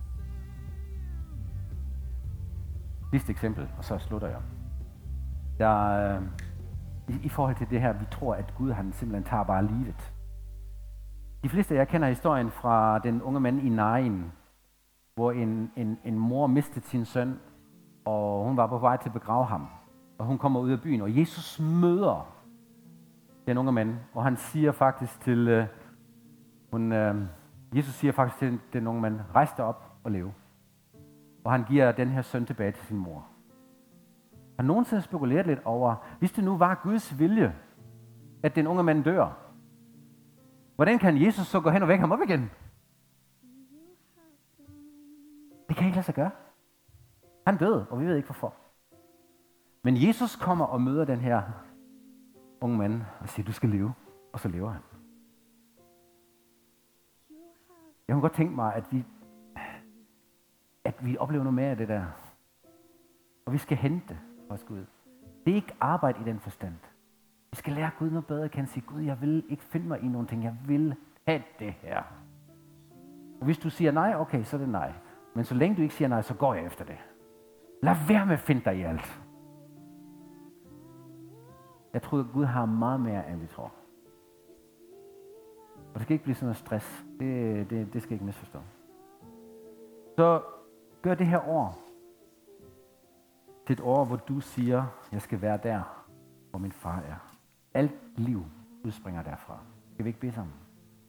Sidste eksempel, og så slutter jeg. Der, øh, i, I forhold til det her, vi tror, at Gud han simpelthen tager bare livet. De fleste af jer kender historien fra den unge mand i Nain, hvor en, en, en mor mistede sin søn, og hun var på vej til at begrave ham. Og hun kommer ud af byen, og Jesus møder den unge mand, og han siger faktisk til, øh, hun, øh, Jesus siger faktisk til den unge mand, rejs dig op og lev. Og han giver den her søn tilbage til sin mor. Har nogensinde spekuleret lidt over, hvis det nu var Guds vilje, at den unge mand dør, hvordan kan Jesus så gå hen og vække ham op igen? Det kan ikke lade sig gøre. Han døde, og vi ved ikke hvorfor. Men Jesus kommer og møder den her unge mand og siger, du skal leve, og så lever han. Jeg kunne godt tænke mig, at vi, at vi oplever noget mere af det der. Og vi skal hente hos Gud. Det er ikke arbejde i den forstand. Vi skal lære Gud noget bedre, kan sige, Gud, jeg vil ikke finde mig i nogen ting, jeg vil have det her. Og hvis du siger nej, okay, så er det nej. Men så længe du ikke siger nej, så går jeg efter det. Lad være med at finde dig i alt. Jeg tror, at Gud har meget mere, end vi tror. Og det skal ikke blive sådan noget stress. Det, det, det skal ikke misforstå. Så gør det her år til et år, hvor du siger, jeg skal være der, hvor min far er. Alt liv udspringer derfra. Skal vi ikke bede sammen?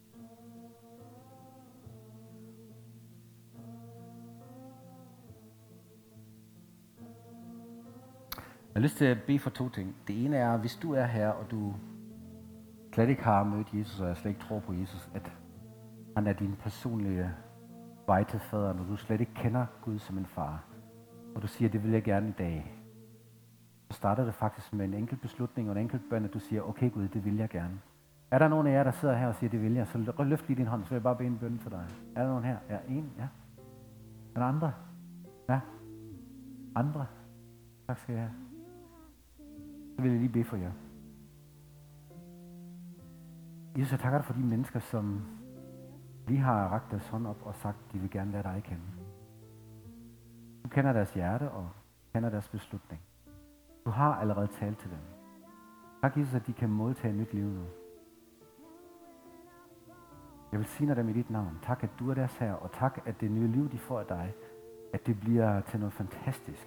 Jeg har lyst til at bede for to ting. Det ene er, hvis du er her, og du slet ikke har mødt Jesus, og jeg slet ikke tror på Jesus, at han er din personlige vej til fader, når du slet ikke kender Gud som en far, og du siger, det vil jeg gerne i dag, så starter det faktisk med en enkelt beslutning og en enkelt bøn, at du siger, okay Gud, det vil jeg gerne. Er der nogen af jer, der sidder her og siger, det vil jeg, så løft lige din hånd, så vil jeg bare bede en bøn for dig. Er der nogen her? Ja, en, ja. Er der andre? Ja. Andre? Tak skal jeg have. Så vil jeg lige bede for jer. Jesus, jeg takker dig for de mennesker, som lige har rakt deres hånd op og sagt, de vil gerne lade dig kende. Du kender deres hjerte og kender deres beslutning. Du har allerede talt til dem. Tak, Jesus, at de kan modtage nyt liv nu. Jeg vil sige dem i dit navn. Tak, at du er deres herre, og tak, at det nye liv, de får af dig, at det bliver til noget fantastisk.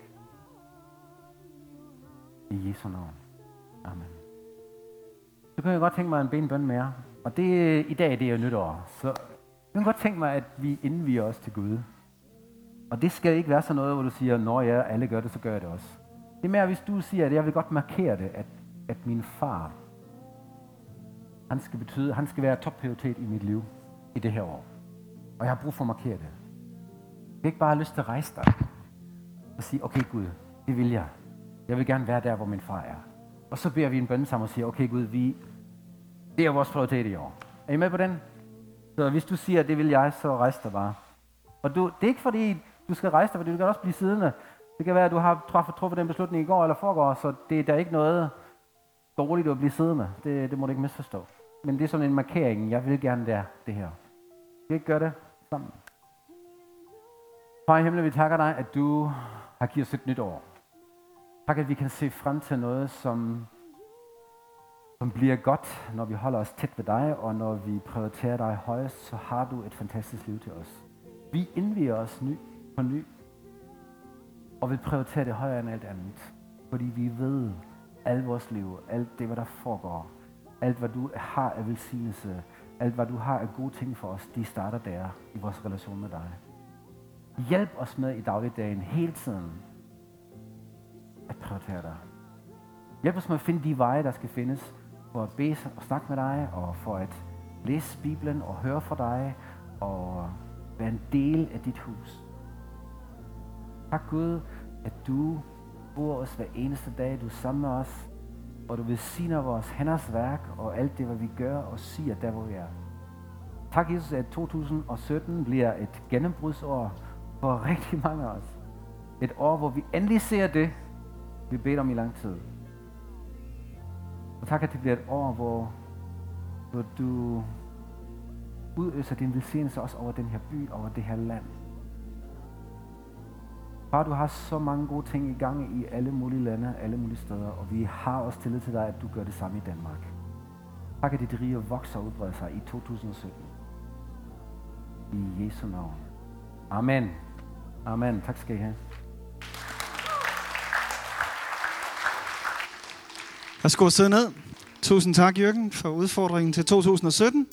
I Jesu navn. Amen. Så kan jeg godt tænke mig en ben bøn mere. Og det, i dag det er jo nytår. Så jeg kan godt tænke mig, at vi indviger os til Gud. Og det skal ikke være sådan noget, hvor du siger, når ja, alle gør det, så gør jeg det også. Det er mere, hvis du siger, at jeg vil godt markere det, at, at min far, han skal betyde, han skal være topprioritet i mit liv i det her år. Og jeg har brug for at markere det. Jeg har ikke bare lyst til at rejse dig og sige, okay Gud, det vil jeg. Jeg vil gerne være der, hvor min far er. Og så beder vi en bøn sammen og siger, okay Gud, vi, det er vores prioritet i år. Er I med på den? Så hvis du siger, at det vil jeg, så rejs dig bare. Og du, det er ikke fordi, du skal rejse dig, for du kan også blive siddende. Det kan være, at du har truffet, truffet den beslutning i går eller forgår, så det er der ikke noget dårligt at blive siddende. Det, det må du ikke misforstå. Men det er sådan en markering, jeg vil gerne der, det her. Skal vi ikke gøre det sammen? Far i himlen, vi takker dig, at du har givet os et nyt år. Tak, at vi kan se frem til noget, som, som bliver godt, når vi holder os tæt ved dig, og når vi prioriterer dig højest, så har du et fantastisk liv til os. Vi indviger os ny på ny, og vil prioritere det højere end alt andet. Fordi vi ved, alt vores liv, alt det, hvad der foregår, alt hvad du har af velsignelse, alt hvad du har af gode ting for os, de starter der i vores relation med dig. Hjælp os med i dagligdagen hele tiden at prioritere dig. Hjælp os med at finde de veje, der skal findes for at bede og snakke med dig, og for at læse Bibelen og høre fra dig, og være en del af dit hus. Tak Gud, at du bor os hver eneste dag, du er sammen med os, og du velsigner vores hænders værk, og alt det, hvad vi gør og siger, der hvor vi er. Tak Jesus, at to tusind og sytten bliver et gennembrudsår for rigtig mange af os. Et år, hvor vi endelig ser det, vi beder om i lang tid. Og tak, at det bliver et år, hvor, hvor du udøser din velsignelse også over den her by, over det her land. Far, du har så mange gode ting i gang i alle mulige lande, alle mulige steder, og vi har også tillid til dig, at du gør det samme i Danmark. Tak, at dit rige vokser og udbreder sig i to tusind og sytten. I Jesu navn. Amen. Amen. Tak skal I have. Værsgo at sidde ned. Tusind tak, Jørgen, for udfordringen til to tusind og sytten.